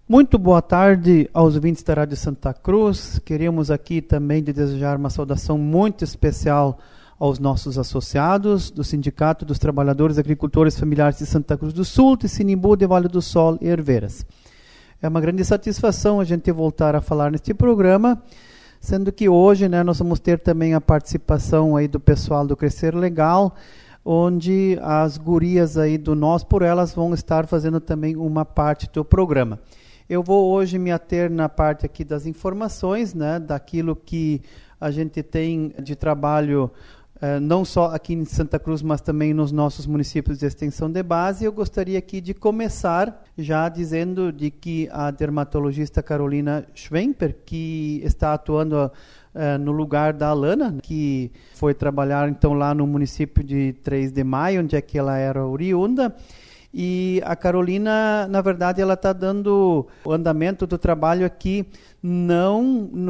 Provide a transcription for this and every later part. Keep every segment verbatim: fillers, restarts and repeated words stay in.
Muito boa tarde aos ouvintes da Rádio Santa Cruz. Queremos aqui também de desejar uma saudação muito especial aos nossos associados do Sindicato dos Trabalhadores Agricultores Familiares de Santa Cruz do Sul, de Sinimbu, de Vale do Sol e Herveiras. É uma grande satisfação a gente voltar a falar neste programa, sendo que hoje, né, nós vamos ter também a participação aí do pessoal do Crescer Legal, onde as gurias aí do Nós por Elas vão estar fazendo também uma parte do programa. Eu vou hoje me ater na parte aqui das informações, né, daquilo que a gente tem de trabalho, eh, não só aqui em Santa Cruz, mas também nos nossos municípios de extensão de base. Eu gostaria aqui de começar já dizendo de que a dermatologista Carolina Schwemper, que está atuando eh, no lugar da Alana, que foi trabalhar então lá no município de três de maio, onde é que ela era oriunda. E a Carolina, na verdade, ela está dando o andamento do trabalho aqui, não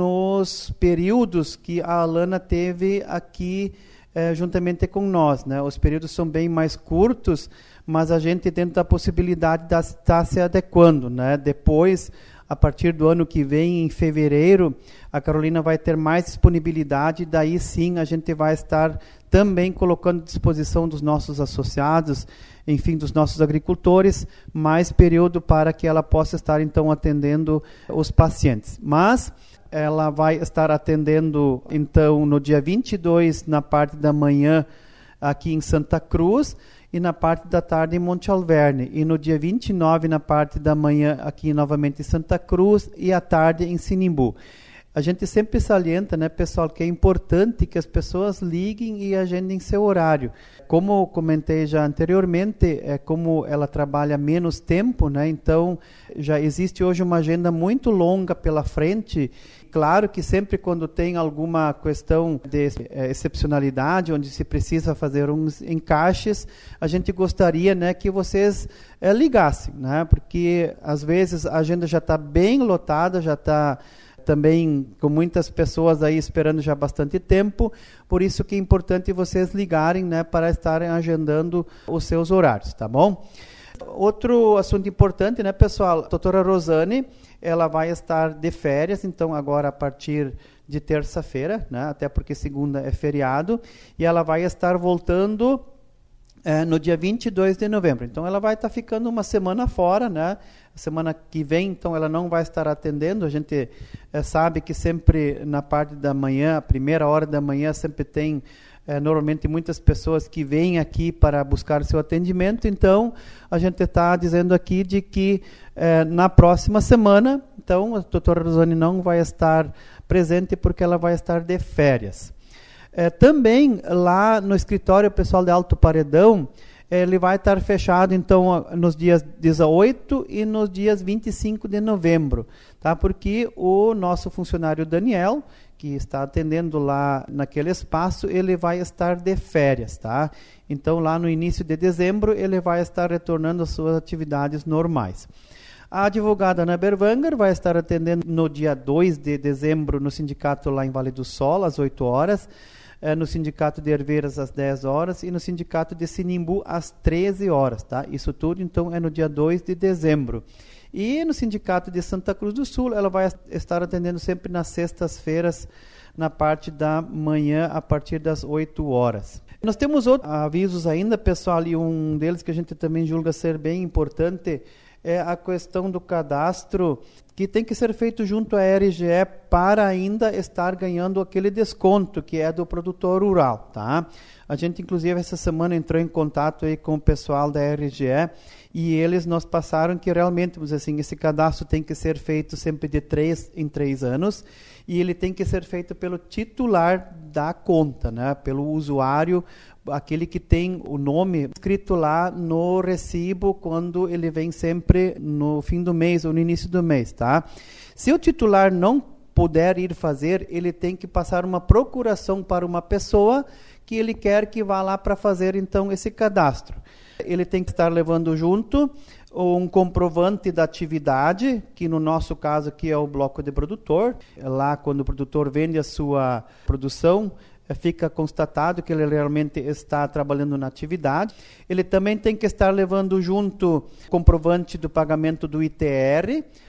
nos períodos que a Alana teve aqui eh, juntamente com nós, né? Os períodos são bem mais curtos, mas a gente tenta a possibilidade de estar se adequando, né? Depois, a partir do ano que vem, em fevereiro, a Carolina vai ter mais disponibilidade, daí sim a gente vai estar também colocando à disposição dos nossos associados, enfim, dos nossos agricultores, mais período para que ela possa estar, então, atendendo os pacientes. Mas ela vai estar atendendo, então, no dia vinte e dois, na parte da manhã, aqui em Santa Cruz, e na parte da tarde em Monte Alverne. E no dia vinte e nove, na parte da manhã, aqui novamente em Santa Cruz, e à tarde em Sinimbu. A gente sempre salienta, né, pessoal, que é importante que as pessoas liguem e agendem seu horário. Como comentei já anteriormente, é como ela trabalha menos tempo, né, então já existe hoje uma agenda muito longa pela frente. Claro que sempre quando tem alguma questão de é, excepcionalidade, onde se precisa fazer uns encaixes, a gente gostaria, né, que vocês é, ligassem, né, porque às vezes a agenda já está bem lotada, já está também com muitas pessoas aí esperando já há bastante tempo, por isso que é importante vocês ligarem, né, para estarem agendando os seus horários, tá bom? Outro assunto importante, né, pessoal, a doutora Rosane, ela vai estar de férias, então agora a partir de terça-feira, né, até porque segunda é feriado, e ela vai estar voltando É, no dia vinte e dois de novembro. Então, ela vai estar ficando uma semana fora, né? Semana que vem, então, ela não vai estar atendendo. A gente é, sabe que sempre na parte da manhã, a primeira hora da manhã, sempre tem, é, normalmente, muitas pessoas que vêm aqui para buscar seu atendimento. Então, a gente está dizendo aqui de que é, na próxima semana, então, a doutora Rosane não vai estar presente porque ela vai estar de férias. É, também lá no escritório pessoal de Alto Paredão, ele vai estar fechado então nos dias dezoito e nos dias vinte e cinco de novembro, tá? Porque o nosso funcionário Daniel, que está atendendo lá naquele espaço, ele vai estar de férias, tá? Então lá no início de dezembro ele vai estar retornando às suas atividades normais. A advogada Ana Berwanger vai estar atendendo no dia dois de dezembro no sindicato lá em Vale do Sol, às oito horas, é, no sindicato de Herveiras às dez horas e no sindicato de Sinimbu às treze horas, tá? Isso tudo, então, é no dia dois de dezembro. E no sindicato de Santa Cruz do Sul, ela vai estar atendendo sempre nas sextas-feiras, na parte da manhã, a partir das oito horas. Nós temos outros avisos ainda, pessoal, e um deles que a gente também julga ser bem importante, é a questão do cadastro que tem que ser feito junto à R G E para ainda estar ganhando aquele desconto que é do produtor rural, tá? A gente, inclusive, essa semana entrou em contato aí com o pessoal da R G E e eles nos passaram que realmente, vamos dizer assim, esse cadastro tem que ser feito sempre de três em três anos e ele tem que ser feito pelo titular da conta, né? Pelo usuário, aquele que tem o nome escrito lá no recibo quando ele vem sempre no fim do mês ou no início do mês, tá? Se o titular não puder ir fazer, ele tem que passar uma procuração para uma pessoa que ele quer que vá lá para fazer, então, esse cadastro. Ele tem que estar levando junto um comprovante da atividade, que no nosso caso aqui é o bloco de produtor. Lá, quando o produtor vende a sua produção, fica constatado que ele realmente está trabalhando na atividade. Ele também tem que estar levando junto comprovante do pagamento do I T R,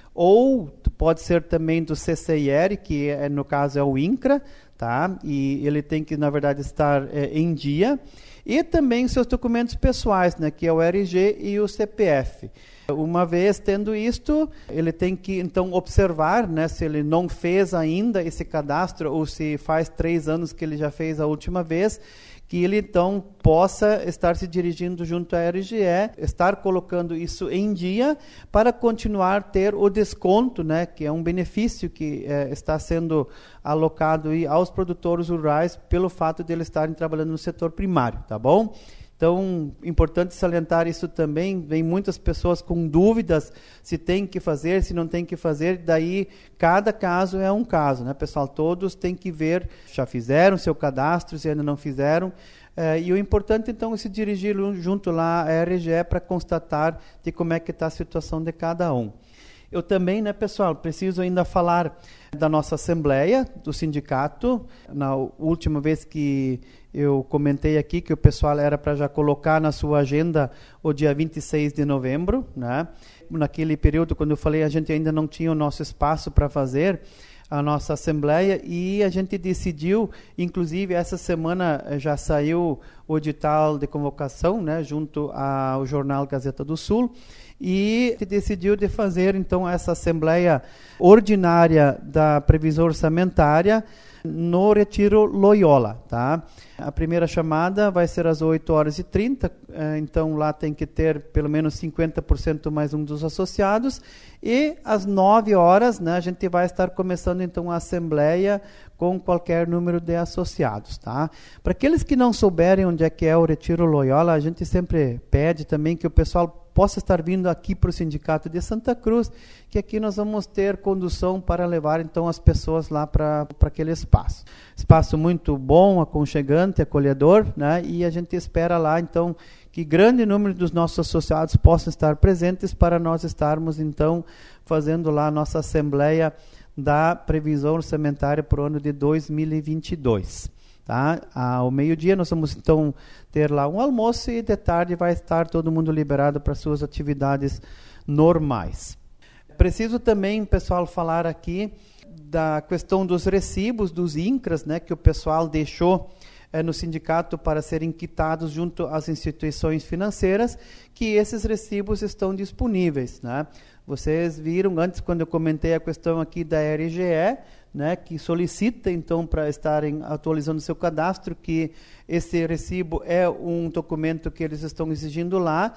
ou pode ser também do C C I R, que é, no caso é o INCRA, tá? E ele tem que, na verdade, estar é, em dia. E também seus documentos pessoais, né? Que é o R G e o C P F. Uma vez tendo isto, ele tem que, então, observar, né, se ele não fez ainda esse cadastro, ou se faz três anos que ele já fez a última vez, que ele, então, possa estar se dirigindo junto à R G E, estar colocando isso em dia, para continuar a ter o desconto, né, que é um benefício que é, está sendo alocado aí aos produtores rurais, pelo fato de eles estarem trabalhando no setor primário, tá bom? Então, importante salientar isso também, vem muitas pessoas com dúvidas se tem que fazer, se não tem que fazer, daí cada caso é um caso, né, pessoal? Todos têm que ver, já fizeram seu cadastro, se ainda não fizeram, eh, e o importante, então, é se dirigir junto lá à R G E para constatar de como é que está a situação de cada um. Eu também, né, pessoal, preciso ainda falar da nossa assembleia, do sindicato. Na última vez que eu comentei aqui que o pessoal era para já colocar na sua agenda o dia vinte e seis de novembro, né? Naquele período, quando eu falei, a gente ainda não tinha o nosso espaço para fazer a nossa assembleia, e a gente decidiu, inclusive essa semana já saiu o edital de convocação, né, junto ao jornal Gazeta do Sul, e decidiu de fazer então essa assembleia ordinária da previsão orçamentária no Retiro Loyola, tá? A primeira chamada vai ser às oito horas e trinta, então lá tem que ter pelo menos cinquenta por cento mais um dos associados, e às nove horas, né, a gente vai estar começando então a assembleia com qualquer número de associados, tá? Para aqueles que não souberem onde é que é o Retiro Loyola, a gente sempre pede também que o pessoal possa estar vindo aqui para o Sindicato de Santa Cruz, que aqui nós vamos ter condução para levar então as pessoas lá para para aquele espaço. Espaço muito bom, aconchegante, acolhedor, né? E a gente espera lá então que grande número dos nossos associados possam estar presentes para nós estarmos então fazendo lá a nossa assembleia da previsão orçamentária para o ano de dois mil e vinte e dois. Tá? Ao meio-dia nós vamos então ter lá um almoço, e de tarde vai estar todo mundo liberado para suas atividades normais. Preciso também, pessoal, falar aqui da questão dos recibos dos INCRAs, né, que o pessoal deixou é, no sindicato para serem quitados junto às instituições financeiras, que esses recibos estão disponíveis, né? Vocês viram antes, quando eu comentei a questão aqui da R G E, né, que solicita, então, para estarem atualizando seu cadastro, que esse recibo é um documento que eles estão exigindo lá,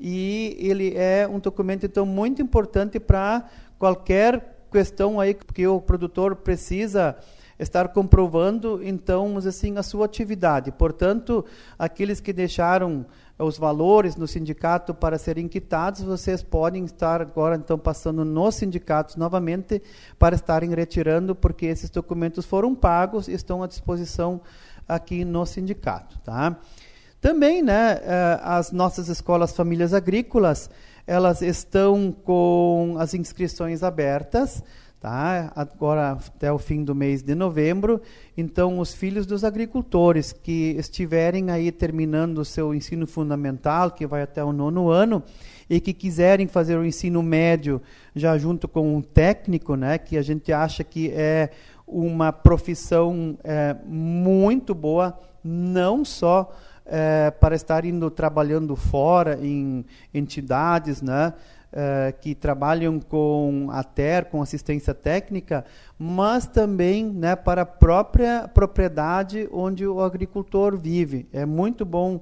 e ele é um documento, então, muito importante para qualquer questão aí que o produtor precisa estar comprovando, então, assim, a sua atividade. Portanto, aqueles que deixaram os valores no sindicato para serem quitados, vocês podem estar agora, então, passando nos sindicatos novamente para estarem retirando, porque esses documentos foram pagos e estão à disposição aqui no sindicato, tá? Também, né, as nossas escolas famílias agrícolas, elas estão com as inscrições abertas, tá? Agora até o fim do mês de novembro. Então, os filhos dos agricultores que estiverem aí terminando o seu ensino fundamental, que vai até o nono ano, e que quiserem fazer o ensino médio já junto com um técnico, né, que a gente acha que é uma profissão é, muito boa, não só é, para estar indo trabalhando fora em entidades, né, Uh, que trabalham com a T E R, com assistência técnica, mas também, né, para a própria propriedade onde o agricultor vive. É muito bom uh,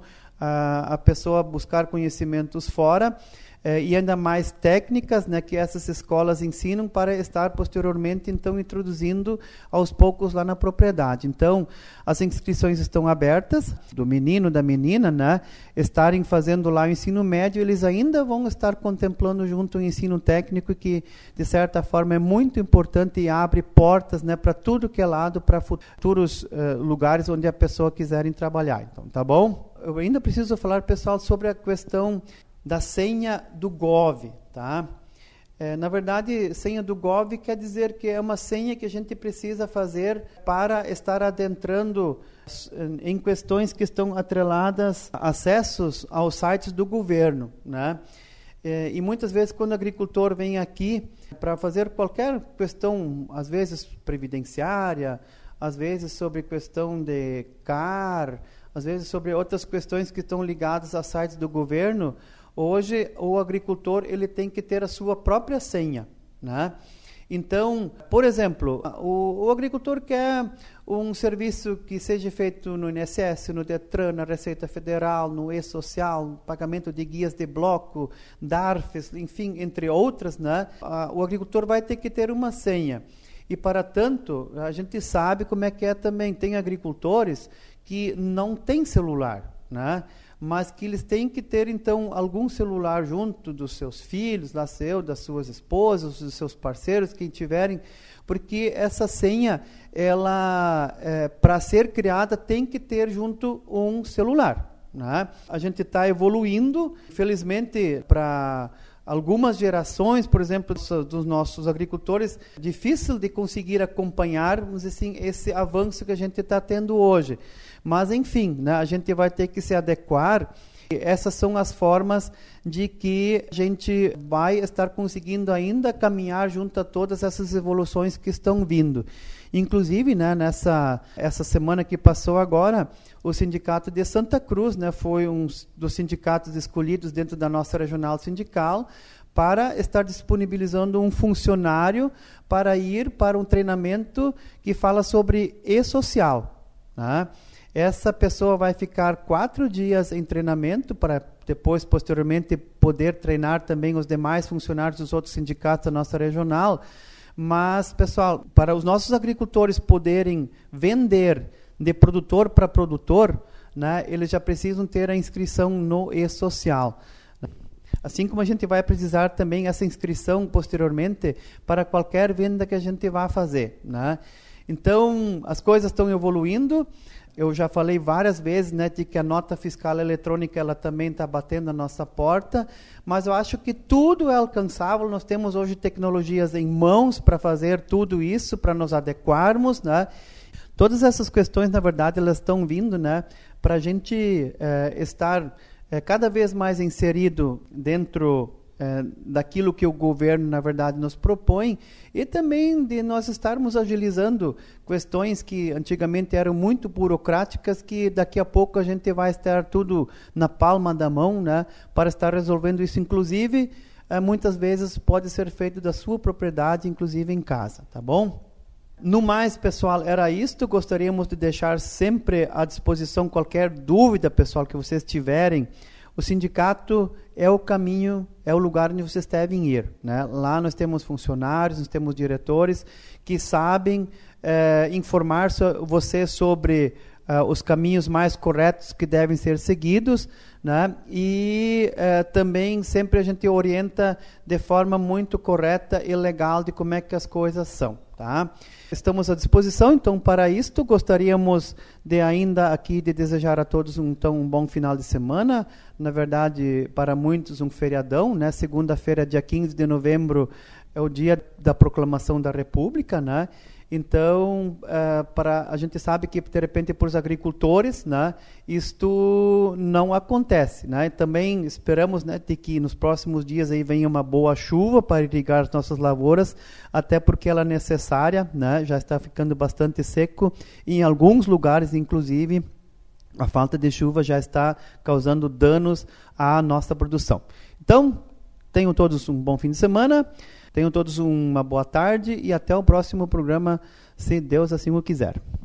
a pessoa buscar conhecimentos fora, uh, e ainda mais técnicas, né, que essas escolas ensinam para estar posteriormente, então, introduzindo aos poucos lá na propriedade. Então, as inscrições estão abertas, do menino, da menina, né, estarem fazendo lá o ensino médio, eles ainda vão estar contemplando junto o ensino técnico, que, de certa forma, é muito importante e abre portas, né, para tudo que é lado, para futuros uh, lugares onde a pessoa quiserem trabalhar. Então, tá bom? Eu ainda preciso falar, pessoal, sobre a questão da senha do Gov, tá? É, na verdade, senha do Gov quer dizer que é uma senha que a gente precisa fazer para estar adentrando em questões que estão atreladas a acessos aos sites do governo, né? É, e muitas vezes quando o agricultor vem aqui para fazer qualquer questão, às vezes previdenciária, às vezes sobre questão de C A R, às vezes sobre outras questões que estão ligadas a sites do governo, hoje o agricultor ele tem que ter a sua própria senha, né? Então, por exemplo, o, o agricultor quer um serviço que seja feito no I N S S, no DETRAN, na Receita Federal, no E-Social, pagamento de guias de bloco, DARFES, enfim, entre outras, né? O agricultor vai ter que ter uma senha. E, para tanto, a gente sabe como é que é também. Tem agricultores que não têm celular, né? Mas que eles têm que ter, então, algum celular junto dos seus filhos, lá seu, das suas esposas, dos seus parceiros, quem tiverem, porque essa senha, ela, é, para ser criada, tem que ter junto um celular, né? A gente está evoluindo, felizmente, para algumas gerações, por exemplo, dos nossos agricultores, difícil de conseguir acompanhar, vamos dizer assim, esse avanço que a gente está tendo hoje. Mas, enfim, né, a gente vai ter que se adequar. Essas são as formas de que a gente vai estar conseguindo ainda caminhar junto a todas essas evoluções que estão vindo. Inclusive, né, nessa essa semana que passou agora, o Sindicato de Santa Cruz, né, foi um dos sindicatos escolhidos dentro da nossa regional sindical para estar disponibilizando um funcionário para ir para um treinamento que fala sobre e-social, né? Essa pessoa vai ficar quatro dias em treinamento para depois, posteriormente, poder treinar também os demais funcionários dos outros sindicatos da nossa regional. Mas, pessoal, para os nossos agricultores poderem vender de produtor para produtor, né, eles já precisam ter a inscrição no e-social. Assim como a gente vai precisar também essa inscrição posteriormente para qualquer venda que a gente vá fazer, né? Então, as coisas estão evoluindo. Eu já falei várias vezes, né, de que a nota fiscal eletrônica ela também está batendo na nossa porta, mas eu acho que tudo é alcançável. Nós temos hoje tecnologias em mãos para fazer tudo isso, para nos adequarmos, né? Todas essas questões, na verdade, elas estão vindo, né, para a gente é, estar é, cada vez mais inserido dentro É, daquilo que o governo, na verdade, nos propõe, e também de nós estarmos agilizando questões que antigamente eram muito burocráticas, que daqui a pouco a gente vai estar tudo na palma da mão, né, para estar resolvendo isso. Inclusive, é, muitas vezes pode ser feito da sua propriedade, inclusive em casa, tá bom? No mais, pessoal, era isto. Gostaríamos de deixar sempre à disposição qualquer dúvida, pessoal, que vocês tiverem. O sindicato é o caminho, é o lugar onde vocês devem ir, né? Lá nós temos funcionários, nós temos diretores que sabem eh, informar so, você sobre uh, os caminhos mais corretos que devem ser seguidos, né? E eh, também sempre a gente orienta de forma muito correta e legal de como é que as coisas são, tá? Estamos à disposição, então, para isto. Gostaríamos de ainda aqui de desejar a todos um, então, um bom final de semana. Na verdade, para muitos, um feriadão, né? Segunda-feira, dia quinze de novembro, é o dia da proclamação da República, né? Então, uh, para, a gente sabe que, de repente, para os agricultores, né, isto não acontece, né? E também esperamos, né, de que nos próximos dias aí venha uma boa chuva para irrigar as nossas lavouras, até porque ela é necessária, né? Já está ficando bastante seco. E em alguns lugares, inclusive, a falta de chuva já está causando danos à nossa produção. Então, tenham todos um bom fim de semana. Tenham todos uma boa tarde e até o próximo programa, se Deus assim o quiser.